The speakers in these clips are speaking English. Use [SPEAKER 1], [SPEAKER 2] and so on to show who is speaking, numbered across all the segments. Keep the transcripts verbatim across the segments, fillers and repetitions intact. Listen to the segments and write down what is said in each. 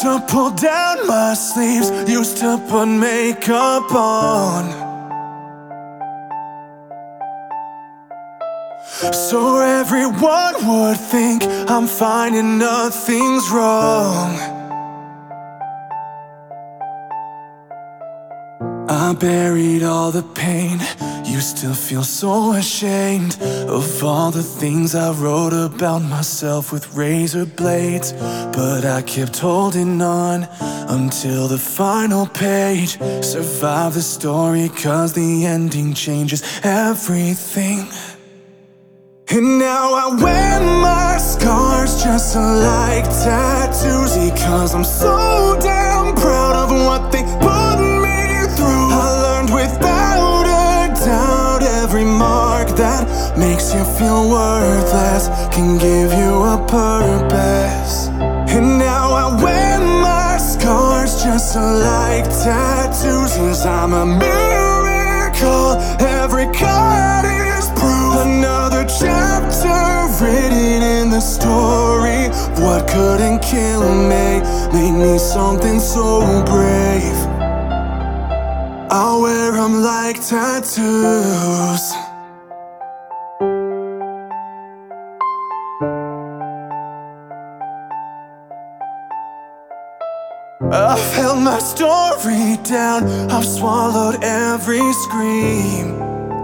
[SPEAKER 1] Used to pull down my sleeves, used to put makeup on, so everyone would think I'm fine and nothing's wrong. I buried all the pain, used to feel so ashamed of all the things I wrote about myself with razor blades. But I kept holding on until the final page. Survive the story, cause the ending changes everything. And now I wear my scars just like tattoos, because I'm so damn proud of what they put me through. I learned without a doubt every mark that makes you feel worthless can give you a purpose. And now I wear my scars just like tattoos, cause I'm a miracle. Every cut is proof, another chapter written in the story. What couldn't kill me made me something so brave. I'll wear them like tattoos. I've held my story down, I've swallowed every scream.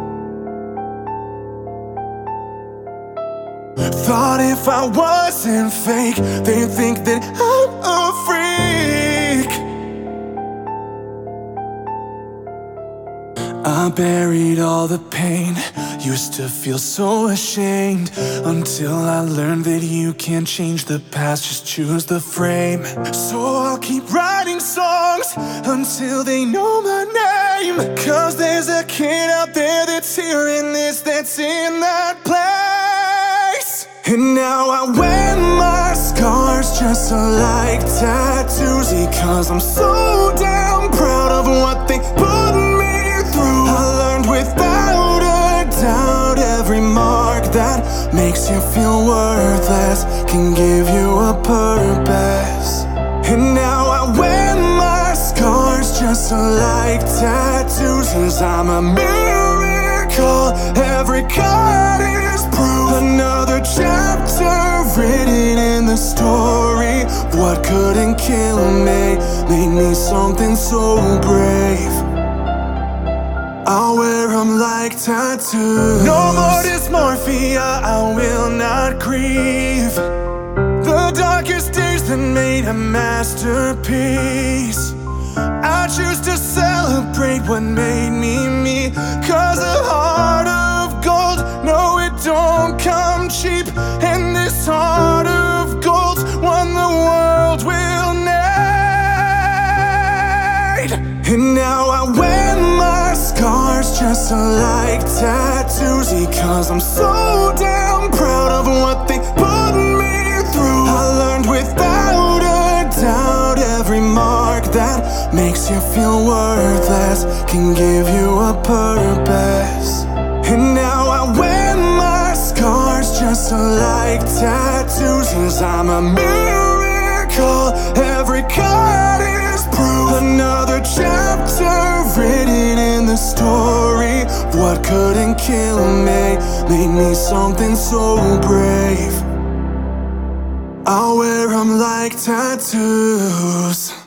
[SPEAKER 1] Thought if I wasn't fake, they'd think that I'm a freak. I buried all the pain, used to feel so ashamed, until I learned that you can't change the past, just choose the frame. So I'll keep writing songs until they know my name, cause there's a kid out there that's hearing this, that's in that place. And now I wear my scars just like tattoos, because I'm so damn proud of what they put me through. I learned without a doubt every mark that makes you feel worthless can give you a purpose. And now I wear my scars just like tattoos, cause I'm a miracle. Every cut is proof, another chapter written in the story. What couldn't kill me made me something so brave. I'll wear them like tattoos. No more dysmorphia, I will not grieve the darkest days that made a masterpiece. I choose to celebrate what made me me, cause a heart of gold, no, it don't come cheap. And this heart of gold's one the world will need. And now I wear my scars just like tattoos, because I'm so damn proud of what they put me through. I learned without a doubt every mark that makes you feel worthless can give you a purpose. And now I wear my scars just like tattoos, cause I'm a miracle. Every cut is proof, another chapter written in the story. What couldn't kill me made me something so brave. I'll wear them like tattoos.